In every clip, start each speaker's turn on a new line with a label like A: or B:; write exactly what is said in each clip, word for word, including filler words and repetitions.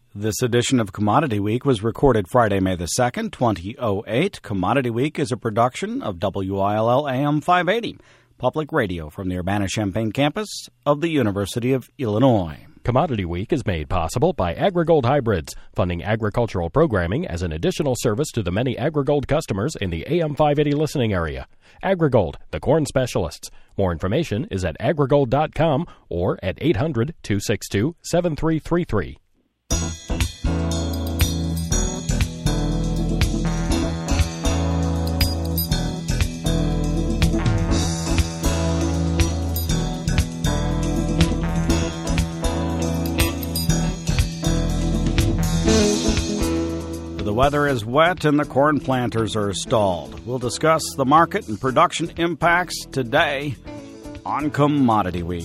A: This edition of Commodity Week was recorded Friday, May the second, twenty oh eight. Commodity Week is a production of W I L L A M five eighty, public radio from the Urbana-Champaign campus of the University of Illinois.
B: Commodity Week is made possible by AgriGold Hybrids, funding agricultural programming as an additional service to the many AgriGold customers in the A M five eighty listening area. AgriGold, the corn specialists. More information is at agrigold dot com or at eight hundred, two six two, seven three three three.
A: The weather is wet and the corn planters are stalled. We'll discuss the market and production impacts today on Commodity Week.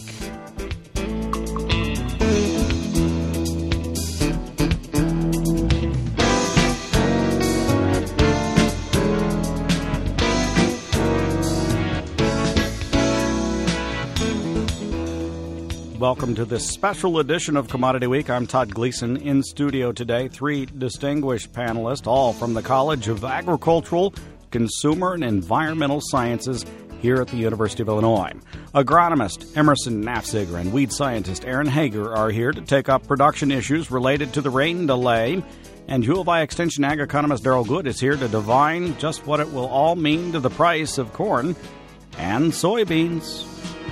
A: Welcome to this special edition of Commodity Week. I'm Todd Gleason. In studio today, three distinguished panelists, all from the College of Agricultural, Consumer, and Environmental Sciences here at the University of Illinois. Agronomist Emerson Nafziger and weed scientist Aaron Hager are here to take up production issues related to the rain delay. And U of I Extension Ag economist Daryl Good is here to divine just what it will all mean to the price of corn and soybeans.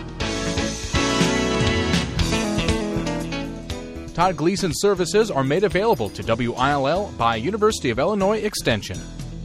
C: Todd Gleason services are made available to W I L L by University of Illinois Extension.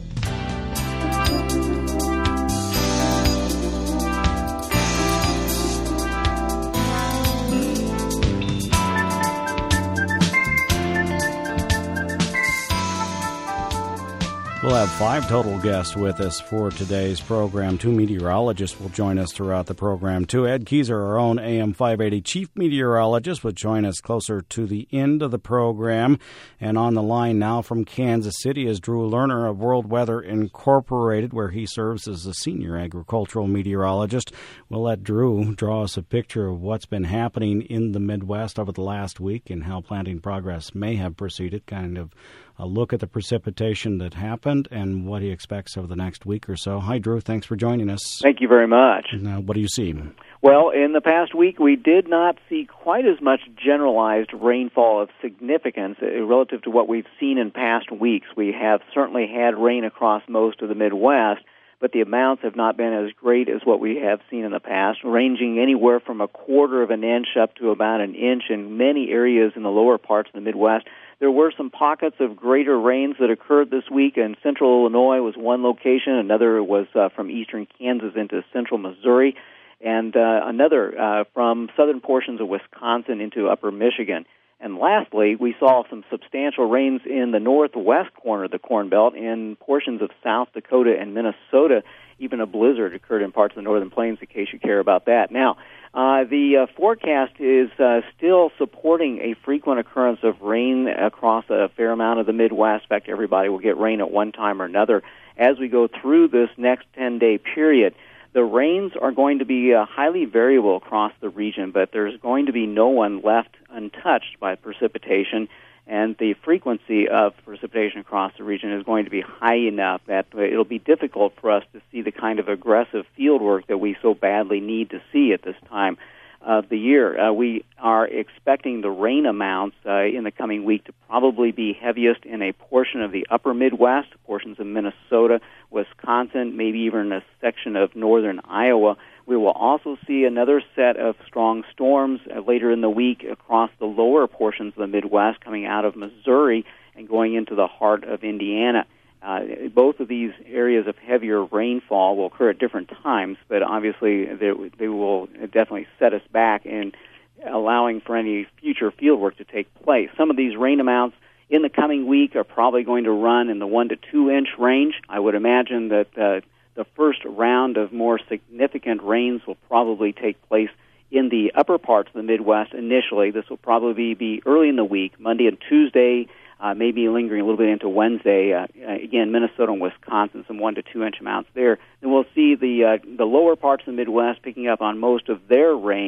A: We'll have five total guests with us for today's program. Two meteorologists will join us throughout the program, too. Ed Keyser, our own A M five eighty chief meteorologist, will join us closer to the end of the program. And on the line now from Kansas City is Drew Lerner of World Weather Incorporated, where he serves as a senior agricultural meteorologist. We'll let Drew draw us a picture of what's been happening in the Midwest over the last week and how planting progress may have proceeded, kind of a look at the precipitation that happened and what he expects over the next week or so. Hi, Drew. Thanks for joining us.
D: Thank you very much.
A: Now, what do you see?
D: Well, in the past week, we did not see quite as much generalized rainfall of significance uh, relative to what we've seen in past weeks. We have certainly had rain across most of the Midwest, but the amounts have not been as great as what we have seen in the past, ranging anywhere from a quarter of an inch up to about an inch in many areas in the lower parts of the Midwest. There were some pockets of greater rains that occurred this week, and central Illinois was one location. Another was uh, from eastern Kansas into central Missouri, and uh, another uh, from southern portions of Wisconsin into upper Michigan. And lastly, we saw some substantial rains in the northwest corner of the Corn Belt in portions of South Dakota and Minnesota. Even a blizzard occurred in parts of the northern plains, in case you care about that. Now, uh, the uh, forecast is uh, still supporting a frequent occurrence of rain across a fair amount of the Midwest. In fact, everybody will get rain at one time or another as we go through this next ten-day period. The rains are going to be uh, highly variable across the region, but there's going to be no one left untouched by precipitation, and the frequency of precipitation across the region is going to be high enough that it'll be difficult for us to see the kind of aggressive field work that we so badly need to see at this time of the year. Uh, we are expecting the rain amounts uh, in the coming week to probably be heaviest in a portion of the upper Midwest, portions of Minnesota, Wisconsin, maybe even a section of northern Iowa. We will also see another set of strong storms uh, later in the week across the lower portions of the Midwest, coming out of Missouri and going into the heart of Indiana. Uh, both of these areas of heavier rainfall will occur at different times, but obviously they, they will definitely set us back in allowing for any future field work to take place. Some of these rain amounts in the coming week are probably going to run in the one to two inch range. I would imagine that uh, the first round of more significant rains will probably take place in the upper parts of the Midwest initially. This will probably be early in the week, Monday and Tuesday, uh, maybe lingering a little bit into Wednesday. Uh, again, Minnesota and Wisconsin, some one to two inch amounts there. And we'll see the uh, the lower parts of the Midwest picking up on most of their rain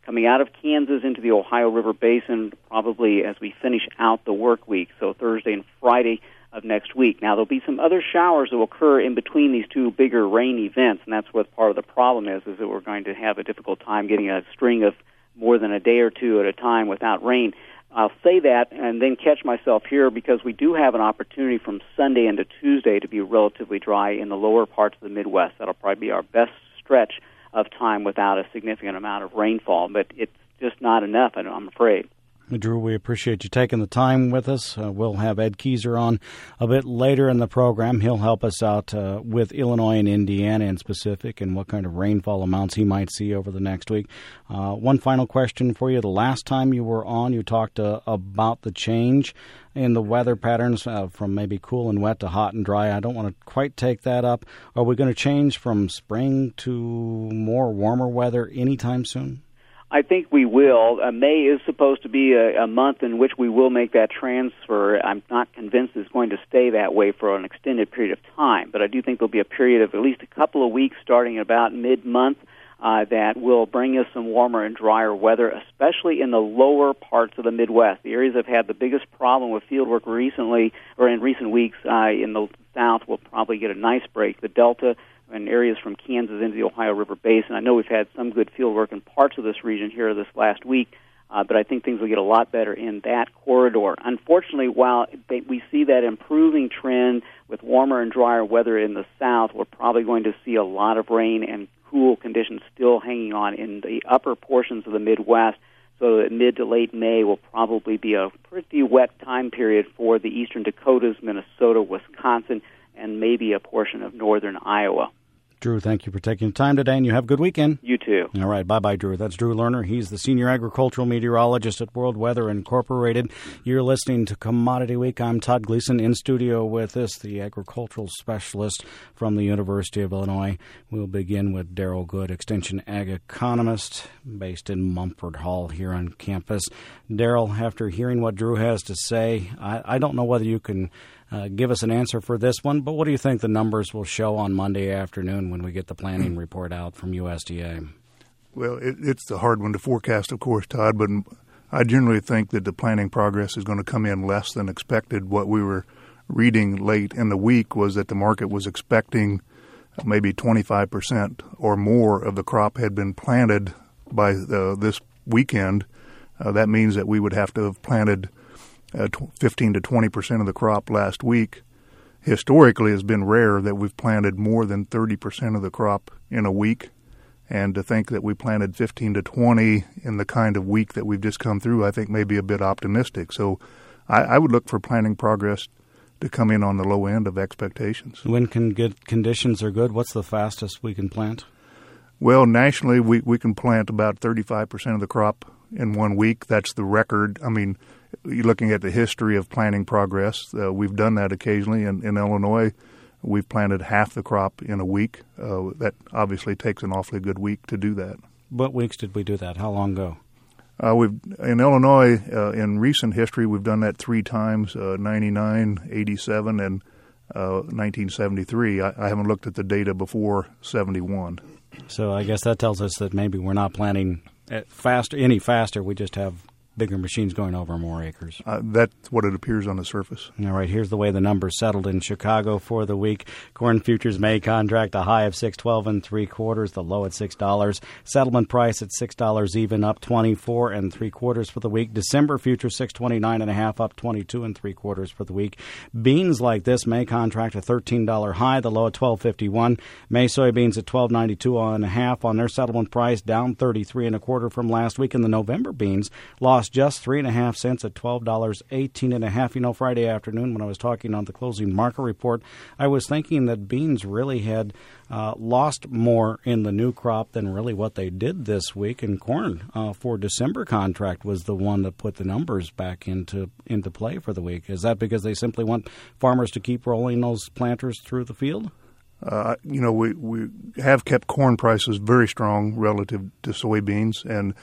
D: coming out of Kansas into the Ohio River Basin probably as we finish out the work week, so Thursday and Friday of next week. Now, there'll be some other showers that will occur in between these two bigger rain events, and that's what part of the problem is, is that we're going to have a difficult time getting a string of more than a day or two at a time without rain. I'll say that and then catch myself here because we do have an opportunity from Sunday into Tuesday to be relatively dry in the lower parts of the Midwest. That'll probably be our best stretch of time without a significant amount of rainfall, but it's just not enough, I'm afraid.
A: Drew, we appreciate you taking the time with us. Uh, we'll have Ed Keezer on a bit later in the program. He'll help us out uh, with Illinois and Indiana in specific and what kind of rainfall amounts he might see over the next week. Uh, one final question for you. The last time you were on, you talked uh, about the change in the weather patterns uh, from maybe cool and wet to hot and dry. I don't want to quite take that up. Are we going to change from spring to more warmer weather anytime soon?
D: I think we will. Uh, May is supposed to be a, a month in which we will make that transfer. I'm not convinced it's going to stay that way for an extended period of time, but I do think there'll be a period of at least a couple of weeks starting about mid-month uh, that will bring us some warmer and drier weather, especially in the lower parts of the Midwest. The areas that have had the biggest problem with fieldwork recently, or in recent weeks, uh, in the south will probably get a nice break. The Delta and areas from Kansas into the Ohio River Basin. I know we've had some good field work in parts of this region here this last week, uh, but I think things will get a lot better in that corridor. Unfortunately, while they, we see that improving trend with warmer and drier weather in the south, we're probably going to see a lot of rain and cool conditions still hanging on in the upper portions of the Midwest, so that mid to late May will probably be a pretty wet time period for the eastern Dakotas, Minnesota, Wisconsin, and maybe a portion of northern Iowa.
A: Drew, thank you for taking the time today, and you have a good weekend.
D: You too.
A: All right, bye-bye, Drew. That's Drew Lerner. He's the Senior Agricultural Meteorologist at World Weather Incorporated. You're listening to Commodity Week. I'm Todd Gleason. In studio with us, the agricultural specialist from the University of Illinois. We'll begin with Daryl Good, Extension Ag Economist, based in Mumford Hall here on campus. Daryl, after hearing what Drew has to say, I, I don't know whether you can Uh, give us an answer for this one, but what do you think the numbers will show on Monday afternoon when we get the planning report out from U S D A?
E: Well, it, it's a hard one to forecast, of course, Todd, but I generally think that the planning progress is going to come in less than expected. What we were reading late in the week was that the market was expecting maybe twenty-five percent or more of the crop had been planted by the, this weekend. Uh, that means that we would have to have planted Uh, fifteen to twenty percent of the crop last week. Historically, it's been rare that we've planted more than thirty percent of the crop in a week. And to think that we planted fifteen to twenty in the kind of week that we've just come through, I think may be a bit optimistic. So I, I would look for planting progress to come in on the low end of expectations.
A: When can good conditions are good, what's the fastest we can plant?
E: Well, nationally, we, we can plant about thirty-five percent of the crop in one week. That's the record. I mean, you're looking at the history of planting progress. Uh, we've done that occasionally. In, in Illinois, we've planted half the crop in a week. Uh, that obviously takes an awfully good week to do that.
A: What weeks did we do that? How long ago?
E: Uh, we've in Illinois, uh, in recent history, we've done that three times, uh, ninety-nine, eighty-seven, and uh, nineteen seventy-three. I, I haven't looked at the data before seventy-one.
A: So I guess that tells us that maybe we're not planting faster, any faster. We just have bigger machines going over more acres.
E: Uh, that's what it appears on the surface.
A: All right, here's the way the numbers settled in Chicago for the week. Corn futures May contract, a high of six twelve and three quarters, the low at six dollars. Settlement price at six dollars even, up twenty-four and three quarters for the week. December futures six twenty-nine and a half, up twenty-two and three quarters for the week. Beans like this, May contract a thirteen dollars high, the low at twelve fifty-one. May soybeans at twelve ninety-two and a half on their settlement price, down thirty-three and a quarter from last week. And the November beans lost just three and a half cents at twelve dollars eighteen and a half. You know, Friday afternoon when I was talking on the closing market report, I was thinking that beans really had uh, lost more in the new crop than really what they did this week. And corn uh, for December contract was the one that put the numbers back into into play for the week. Is that because they simply want farmers to keep rolling those planters through the field?
E: Uh, you know, we, we have kept corn prices very strong relative to soybeans, and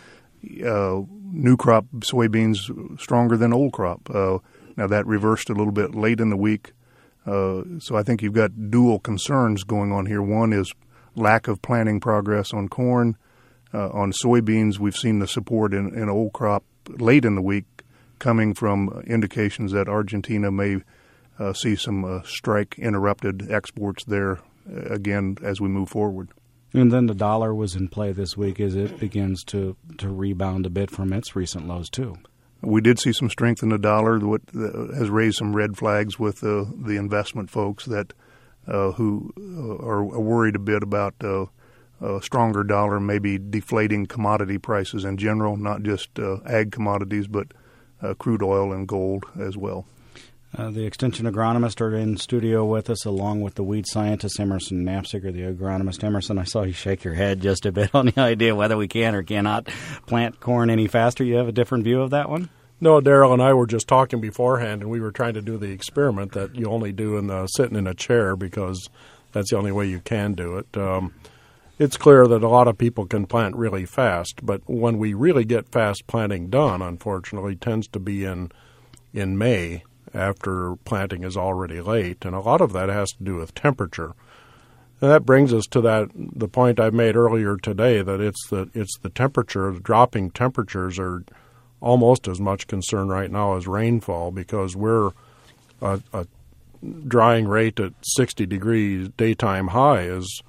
E: Uh, new crop soybeans stronger than old crop. Uh, now, that reversed a little bit late in the week. Uh, so I think you've got dual concerns going on here. One is lack of planting progress on corn. Uh, on soybeans, we've seen the support in, in old crop late in the week coming from indications that Argentina may uh, see some uh, strike-interrupted exports there uh, again as we move forward.
A: And then the dollar was in play this week as it begins to, to rebound a bit from its recent lows, too.
E: We did see some strength in the dollar, what uh, has raised some red flags with uh, the investment folks that uh, who uh, are worried a bit about uh, a stronger dollar maybe deflating commodity prices in general, not just uh, ag commodities, but uh, crude oil and gold as well.
A: Uh, the extension agronomists are in studio with us, along with the weed scientist, Emerson Knapziger, the agronomist. Emerson, I saw you shake your head just a bit on the idea whether we can or cannot plant corn any faster. You have a different view of that one?
F: No, Darrell and I were just talking beforehand, and we were trying to do the experiment that you only do in the, sitting in a chair, because that's the only way you can do it. Um, it's clear that a lot of people can plant really fast, but when we really get fast planting done, unfortunately, tends to be in in May after planting is already late, and a lot of that has to do with temperature. And that brings us to that the point I made earlier today, that it's the it's the temperature, the dropping temperatures are almost as much concern right now as rainfall, because we're a, a drying rate at sixty degrees daytime high is,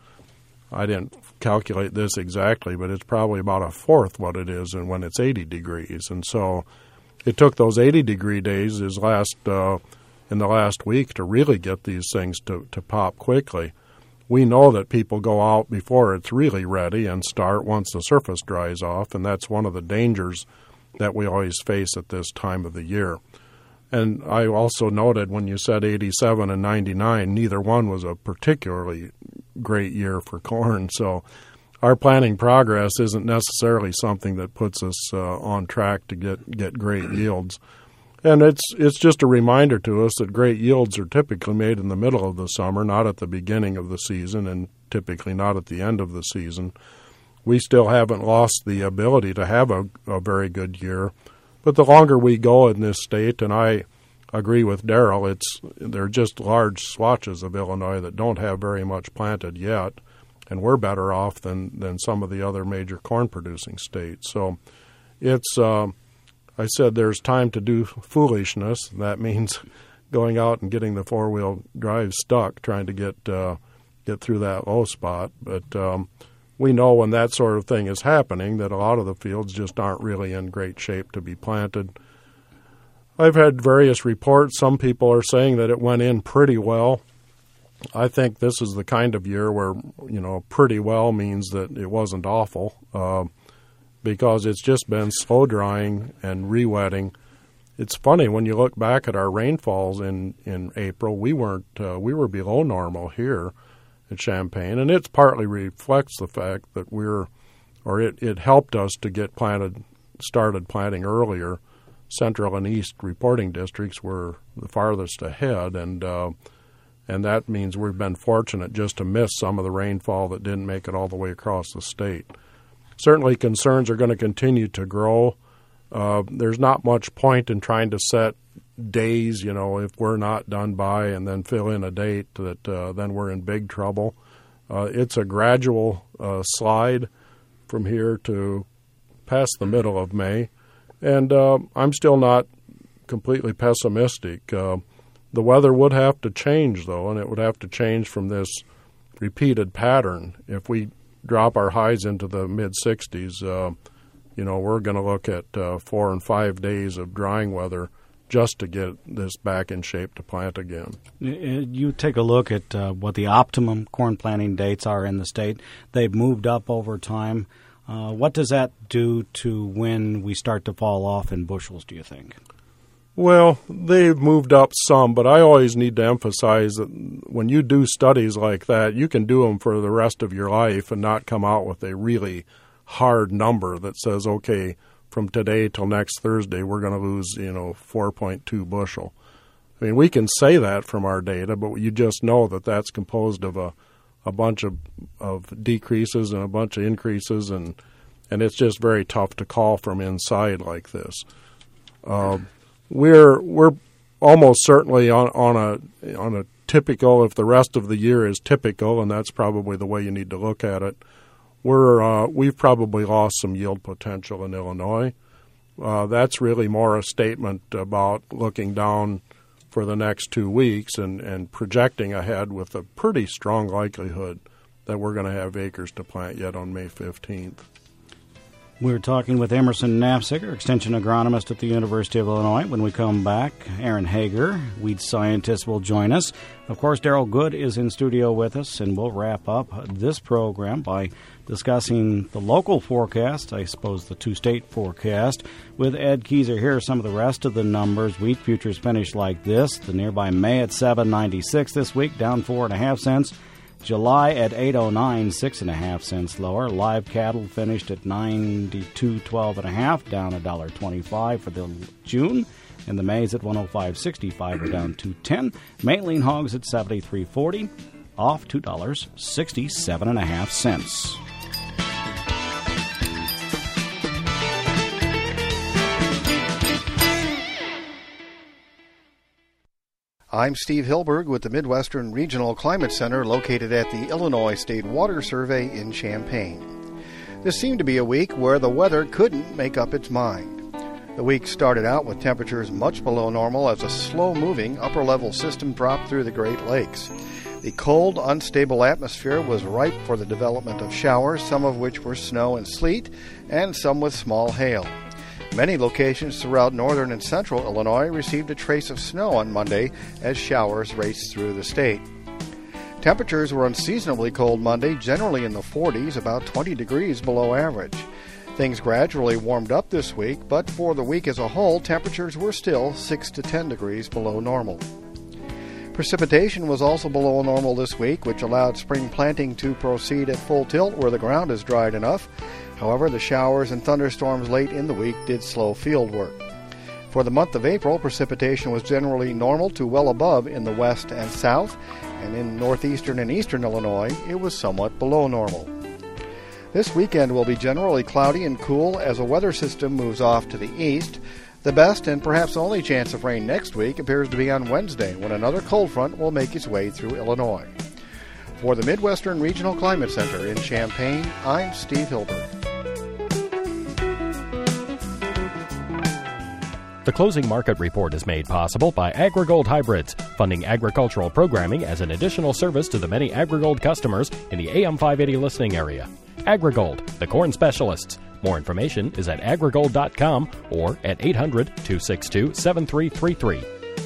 F: I didn't calculate this exactly, but it's probably about a fourth what it is and when it's eighty degrees. And so it took those eighty degree days is last uh, in the last week to really get these things to, to pop quickly. We know that people go out before it's really ready and start once the surface dries off, and that's one of the dangers that we always face at this time of the year. And I also noted when you said eighty-seven and ninety-nine, neither one was a particularly great year for corn. So our planting progress isn't necessarily something that puts us uh, on track to get, get great yields. And it's it's just a reminder to us that great yields are typically made in the middle of the summer, not at the beginning of the season, and typically not at the end of the season. We still haven't lost the ability to have a, a very good year. But the longer we go in this state, and I agree with Darrell, it's there are just large swatches of Illinois that don't have very much planted yet, and we're better off than, than some of the other major corn-producing states. So it's, uh, I said there's time to do foolishness. That means going out and getting the four-wheel drive stuck, trying to get uh, get through that low spot. But um, we know when that sort of thing is happening that a lot of the fields just aren't really in great shape to be planted. I've had various reports. Some people are saying that it went in pretty well. I think this is the kind of year where, you know, pretty well means that it wasn't awful, uh, because it's just been slow drying and re-wetting. It's funny, when you look back at our rainfalls in, in April, we weren't uh, we were below normal here at Champaign, and it partly reflects the fact that we're, or it, it helped us to get planted, started planting earlier. Central and East reporting districts were the farthest ahead, and uh, and that means we've been fortunate just to miss some of the rainfall that didn't make it all the way across the state. Certainly concerns are going to continue to grow. Uh, there's not much point in trying to set days, you know, if we're not done by, and then fill in a date that uh, then we're in big trouble. Uh, it's a gradual uh, slide from here to past the middle of May. And uh, I'm still not completely pessimistic. Uh, the weather would have to change, though, and it would have to change from this repeated pattern. If we drop our highs into the mid sixties, uh, you know, we're going to look at uh, four and five days of drying weather just to get this back in shape to plant again.
A: You take a look at uh, what the optimum corn planting dates are in the state. They've moved up over time. Uh, what does that do to when we start to fall off in bushels, do you think?
F: Well, they've moved up some, but I always need to emphasize that when you do studies like that, you can do them for the rest of your life and not come out with a really hard number that says, okay, from today till next Thursday, we're going to lose, you know, four point two bushel. I mean, we can say that from our data, but you just know that that's composed of a, a bunch of, of decreases and a bunch of increases, and and it's just very tough to call from inside like this. Uh, we're we're almost certainly on, on a on a typical, if the rest of the year is typical, and that's probably the way you need to look at it, we're uh, we've probably lost some yield potential in Illinois. Uh, that's really more a statement about looking down for the next two weeks and, and projecting ahead with a pretty strong likelihood that we're going to have acres to plant yet on May fifteenth.
A: We're talking with Emerson Nafziger, Extension Agronomist at the University of Illinois. When we come back, Aaron Hager, weed scientist, will join us. Of course, Daryl Good is in studio with us, and we'll wrap up this program by discussing the local forecast, I suppose the two-state forecast, with Ed Kieser. Here are some of the rest of the numbers. Wheat futures finished like this. The nearby May at seven ninety-six this week, down four and a half cents. July at eight oh nine, six and a half cents lower. Live cattle finished at ninety-two twelve and a half, down a dollar twenty-five for the June, and the Mays at one oh five sixty-five are down two ten. Main lean hogs at seventy-three forty, off two dollars sixty-seven and a half cents.
G: I'm Steve Hilberg with the Midwestern Regional Climate Center located at the Illinois State Water Survey in Champaign. This seemed to be a week where the weather couldn't make up its mind. The week started out with temperatures much below normal as a slow-moving upper-level system dropped through the Great Lakes. The cold, unstable atmosphere was ripe for the development of showers, some of which were snow and sleet, and some with small hail. Many locations throughout northern and central Illinois received a trace of snow on Monday as showers raced through the state. Temperatures were unseasonably cold Monday, generally in the forties, about twenty degrees below average. Things gradually warmed up this week, but for the week as a whole, temperatures were still six to ten degrees below normal. Precipitation was also below normal this week, which allowed spring planting to proceed at full tilt where the ground is dried enough. However, the showers and thunderstorms late in the week did slow field work. For the month of April, precipitation was generally normal to well above in the west and south, and in northeastern and eastern Illinois, it was somewhat below normal. This weekend will be generally cloudy and cool as a weather system moves off to the east. The best and perhaps only chance of rain next week appears to be on Wednesday, when another cold front will make its way through Illinois. For the Midwestern Regional Climate Center in Champaign, I'm Steve Hilberg.
B: The Closing Market Report is made possible by AgriGold Hybrids, funding agricultural programming as an additional service to the many AgriGold customers in the A M five eighty listening area. AgriGold, the corn specialists. More information is at agrigold dot com or at eight hundred, two six two, seven three three three.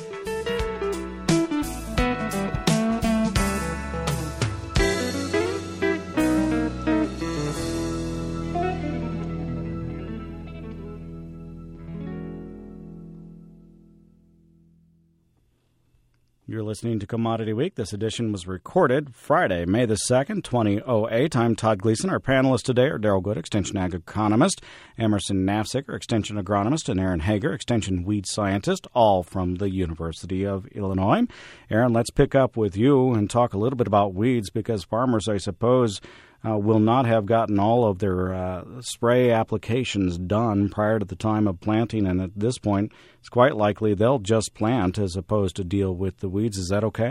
A: You're listening to Commodity Week. This edition was recorded Friday, May the second, twenty oh eight. I'm Todd Gleason. Our panelists today are Daryl Good, Extension Ag Economist, Emerson Nafziger, Extension Agronomist, and Aaron Hager, Extension Weed Scientist, all from the University of Illinois. Aaron, let's pick up with you and talk a little bit about weeds, because farmers, I suppose, uh, will not have gotten all of their uh, spray applications done prior to the time of planting, and at this point, it's quite likely they'll just plant as opposed to deal with the weeds. Is that okay?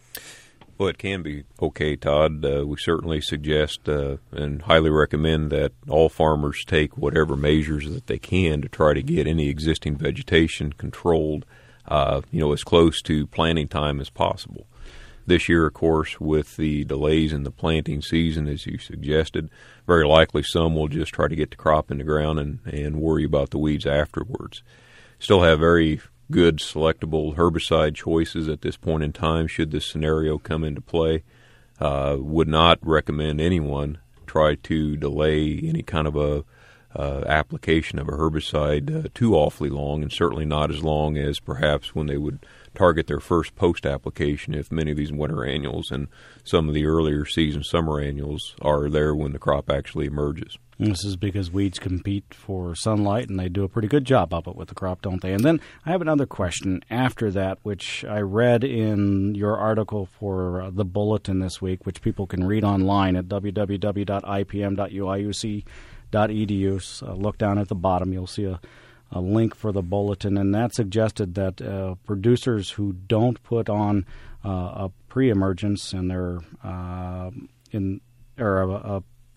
H: Well, it can be okay, Todd. Uh, we certainly suggest uh, and highly recommend that all farmers take whatever measures that they can to try to get any existing vegetation controlled, uh, you know, as close to planting time as possible. This year, of course, with the delays in the planting season, as you suggested, very likely some will just try to get the crop in the ground and, and worry about the weeds afterwards. Still have very good selectable herbicide choices at this point in time should this scenario come into play. Uh, would not recommend anyone try to delay any kind of a uh, application of a herbicide uh, too awfully long, and certainly not as long as perhaps when they would target their first post-application, if many of these winter annuals and some of the earlier season summer annuals are there when the crop actually emerges.
A: This is because weeds compete for sunlight, and they do a pretty good job of it with the crop, don't they? And then I have another question after that, which I read in your article for uh, the Bulletin this week, which people can read online at w w w dot i p m dot u i u c dot e d u. So look down at the bottom. You'll see a, a link for the Bulletin, and that suggested that uh, producers who don't put on uh, a pre-emergence and they're uh, in or a, a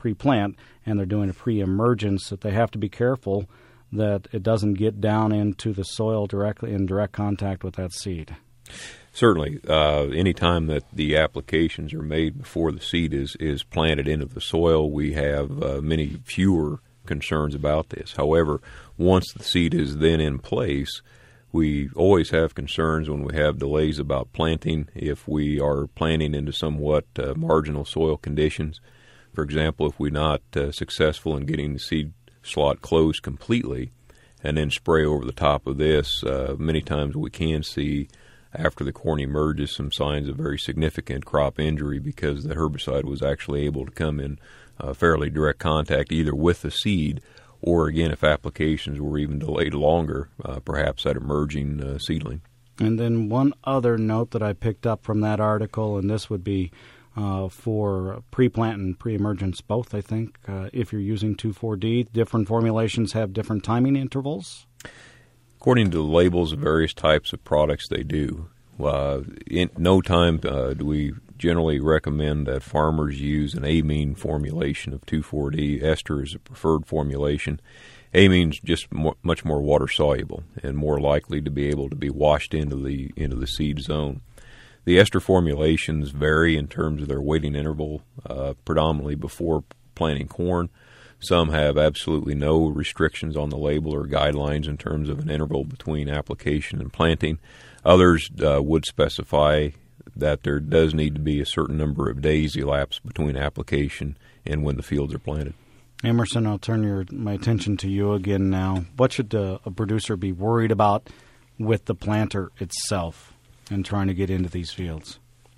A: pre-plant and they're doing a pre-emergence, that they have to be careful that it doesn't get down into the soil directly in direct contact with that seed.
H: Certainly. Uh, anytime that the applications are made before the seed is, is planted into the soil, we have uh, many fewer concerns about this. However, once the seed is then in place, we always have concerns when we have delays about planting if we are planting into somewhat uh, marginal soil conditions. For example, if we're not uh, successful in getting the seed slot closed completely and then spray over the top of this, uh, many times we can see after the corn emerges some signs of very significant crop injury because the herbicide was actually able to come in uh, fairly direct contact either with the seed or, again, if applications were even delayed longer, uh, perhaps that emerging uh, seedling.
A: And then one other note that I picked up from that article, and this would be uh, for pre-plant and pre-emergence both, I think. Uh, if you're using two four D, different formulations have different timing intervals.
H: According to the labels of various types of products, they do. Uh, in no time uh, do we generally recommend that farmers use an amine formulation of two four D. Ester is a preferred formulation. Amine's just more, much more water soluble and more likely to be able to be washed into the into the seed zone. The ester formulations vary in terms of their waiting interval, uh, predominantly before planting corn. Some have absolutely no restrictions on the label or guidelines in terms of an interval between application and planting. Others uh, would specify that there does need to be a certain number of days elapsed between application and when the fields are planted.
A: Emerson, I'll turn your, my attention to you again now. What should uh, a producer be worried about with the planter itself and trying to get into these fields?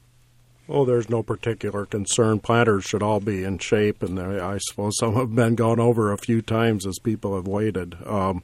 F: Oh, there's no particular concern. Planters should all be in shape, and I suppose some have been gone over a few times as people have waited. Um,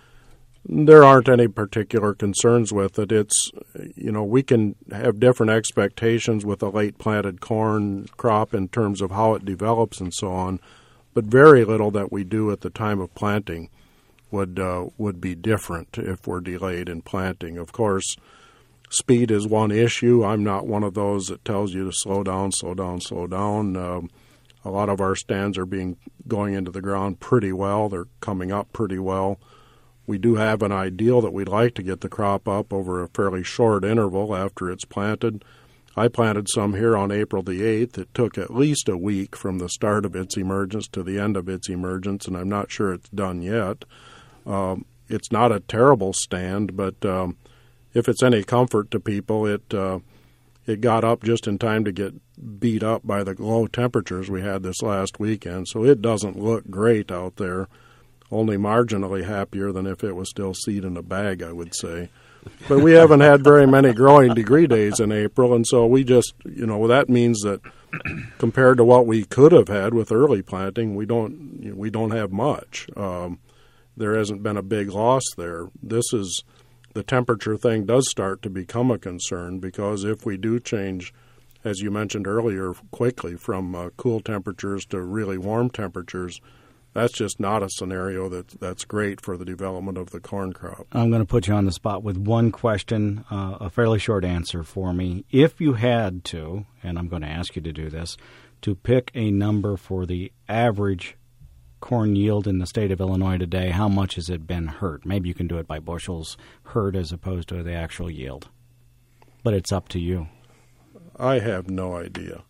F: there aren't any particular concerns with it. It's, you know, we can have different expectations with a late planted corn crop in terms of how it develops and so on, but very little that we do at the time of planting would uh, would be different if we're delayed in planting. Of course, speed is one issue. I'm not one of those that tells you to slow down, slow down, slow down. Um, a lot of our stands are being going into the ground pretty well. They're coming up pretty well. We do have an ideal that we'd like to get the crop up over a fairly short interval after it's planted. I planted some here on April the eighth. It took at least a week from the start of its emergence to the end of its emergence, and I'm not sure it's done yet. Um, it's not a terrible stand, but um, if it's any comfort to people, it uh, it got up just in time to get beat up by the low temperatures we had this last weekend, so it doesn't look great out there. Only marginally happier than if it was still seed in a bag, I would say. But we haven't had very many growing degree days in April, and so we just, you know, that means that compared to what we could have had with early planting, we don't you know, we don't have much. Um, there hasn't been a big loss there. This is the temperature thing does start to become a concern because if we do change, as you mentioned earlier, quickly from uh, cool temperatures to really warm temperatures, that's just not a scenario that that's great for the development of the corn crop.
A: I'm going to put you on the spot with one question, uh, a fairly short answer for me. If you had to, and I'm going to ask you to do this, to pick a number for the average corn yield in the state of Illinois today, how much has it been hurt? Maybe you can do it by bushels hurt as opposed to the actual yield. But it's up to you.
F: I have no idea.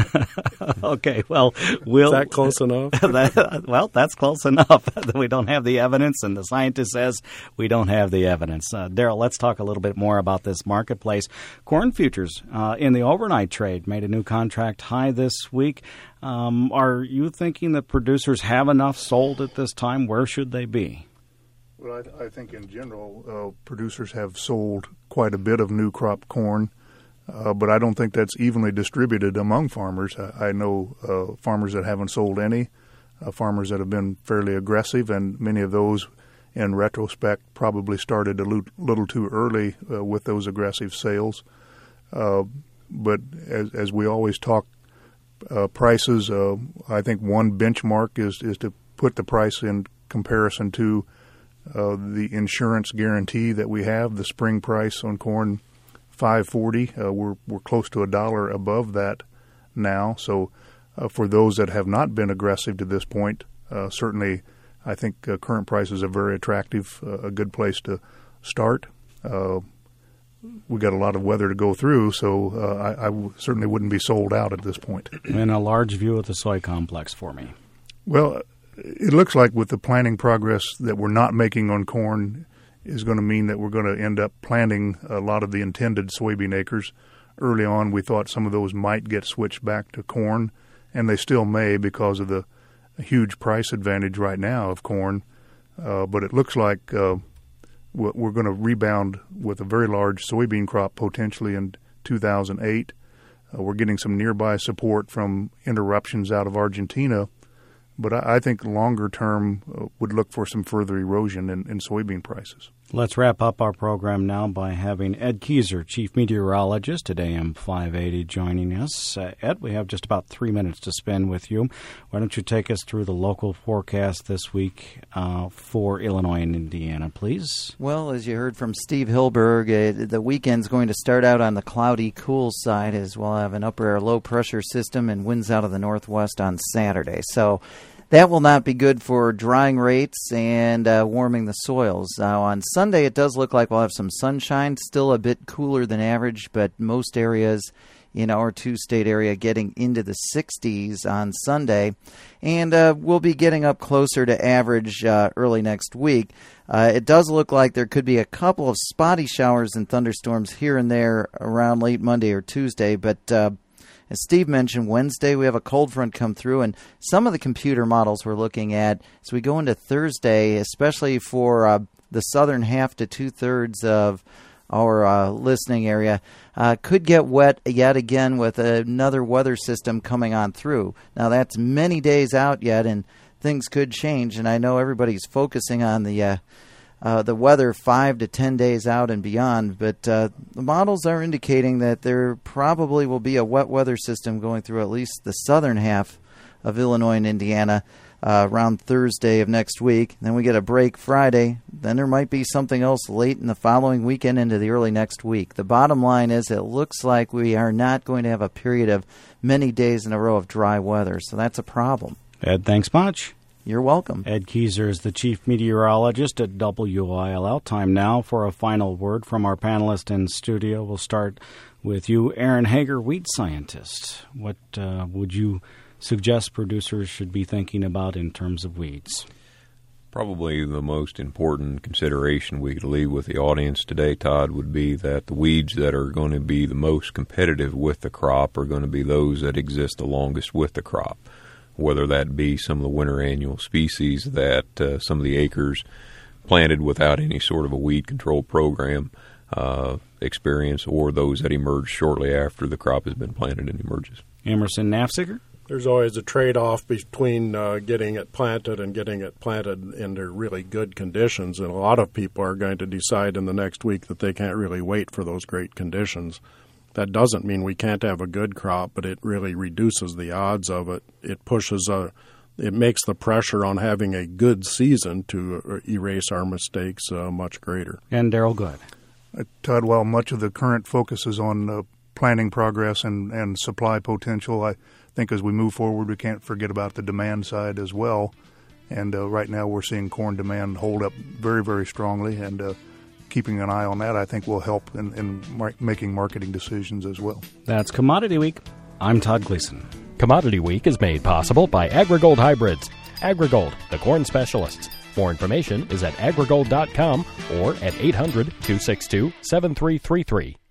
A: Okay, well, we'll...
F: Is that close enough?
A: that, well, that's close enough. We don't have the evidence, and the scientist says we don't have the evidence. Uh, Daryl, let's talk a little bit more about this marketplace. Corn futures uh, in the overnight trade made a new contract high this week. Um, are you thinking that producers have enough sold at this time? Where should they be?
E: Well, I, th- I think in general, uh, producers have sold quite a bit of new crop corn. Uh, but I don't think that's evenly distributed among farmers. I, I know uh, farmers that haven't sold any, uh, farmers that have been fairly aggressive, and many of those, in retrospect, probably started a little, little too early uh, with those aggressive sales. Uh, but as, as we always talk uh, prices, uh, I think one benchmark is, is to put the price in comparison to uh, the insurance guarantee that we have, the spring price on corn, five forty. Uh, we're we're close to a dollar above that now. So uh, for those that have not been aggressive to this point, uh, certainly I think uh, current prices are very attractive, uh, a good place to start. Uh, we got a lot of weather to go through, so uh, I, I w- certainly wouldn't be sold out at this point.
A: And a large view of the soy complex for me.
E: Well, it looks like with the planting progress that we're not making on corn is going to mean that we're going to end up planting a lot of the intended soybean acres. Early on, we thought some of those might get switched back to corn, and they still may because of the huge price advantage right now of corn. Uh, but it looks like uh, we're going to rebound with a very large soybean crop potentially in two thousand eight. Uh, we're getting some nearby support from interruptions out of Argentina. But I, I think longer term uh, would look for some further erosion in, in soybean prices.
A: Let's wrap up our program now by having Ed Keeser, Chief Meteorologist at A M five eighty, joining us. Uh, Ed, we have just about three minutes to spend with you. Why don't you take us through the local forecast this week uh, for Illinois and Indiana, please?
I: Well, as you heard from Steve Hilberg, uh, the weekend's going to start out on the cloudy, cool side, as we'll have an upper air low pressure system and winds out of the northwest on Saturday. So that will not be good for drying rates and uh, warming the soils. Now, on Sunday, it does look like we'll have some sunshine, still a bit cooler than average, but most areas in our two-state area getting into the sixties on Sunday. And uh, we'll be getting up closer to average uh, early next week. Uh, it does look like there could be a couple of spotty showers and thunderstorms here and there around late Monday or Tuesday, but uh, as Steve mentioned, Wednesday we have a cold front come through, and some of the computer models we're looking at as we go into Thursday, especially for uh, the southern half to two-thirds of our uh, listening area, uh, could get wet yet again with another weather system coming on through. Now, that's many days out yet, and things could change, and I know everybody's focusing on the uh, Uh, the weather five to ten days out and beyond, but uh, the models are indicating that there probably will be a wet weather system going through at least the southern half of Illinois and Indiana uh, around Thursday of next week. Then we get a break Friday. Then there might be something else late in the following weekend into the early next week. The bottom line is it looks like we are not going to have a period of many days in a row of dry weather, so that's a problem.
A: Ed, thanks much.
I: You're welcome.
A: Ed Keeser is the Chief Meteorologist at W I L L. Time now for a final word from our panelist in studio. We'll start with you, Aaron Hager, wheat scientist. What uh, would you suggest producers should be thinking about in terms of weeds?
H: Probably the most important consideration we could leave with the audience today, Todd, would be that the weeds that are going to be the most competitive with the crop are going to be those that exist the longest with the crop, whether that be some of the winter annual species that uh, some of the acres planted without any sort of a weed control program uh, experience, or those that emerge shortly after the crop has been planted and emerges.
A: Emerson Nafziger?
F: There's always a trade-off between uh, getting it planted and getting it planted under really good conditions, and a lot of people are going to decide in the next week that they can't really wait for those great conditions. That doesn't mean we can't have a good crop, but it really reduces the odds of it. It pushes a, it makes the pressure on having a good season to erase our mistakes uh, much greater.
A: And Darrell Good.
E: Uh, Todd, while much of the current focus is on uh, planting progress and, and supply potential, I think as we move forward, we can't forget about the demand side as well. And uh, right now we're seeing corn demand hold up very, very strongly, and uh, keeping an eye on that, I think, will help in, in mar- making marketing decisions as well.
A: That's Commodity Week. I'm Todd Gleason.
B: Commodity Week is made possible by AgriGold Hybrids. AgriGold, the corn specialists. More information is at agrigold dot com or at eight hundred, two six two, seven three three three.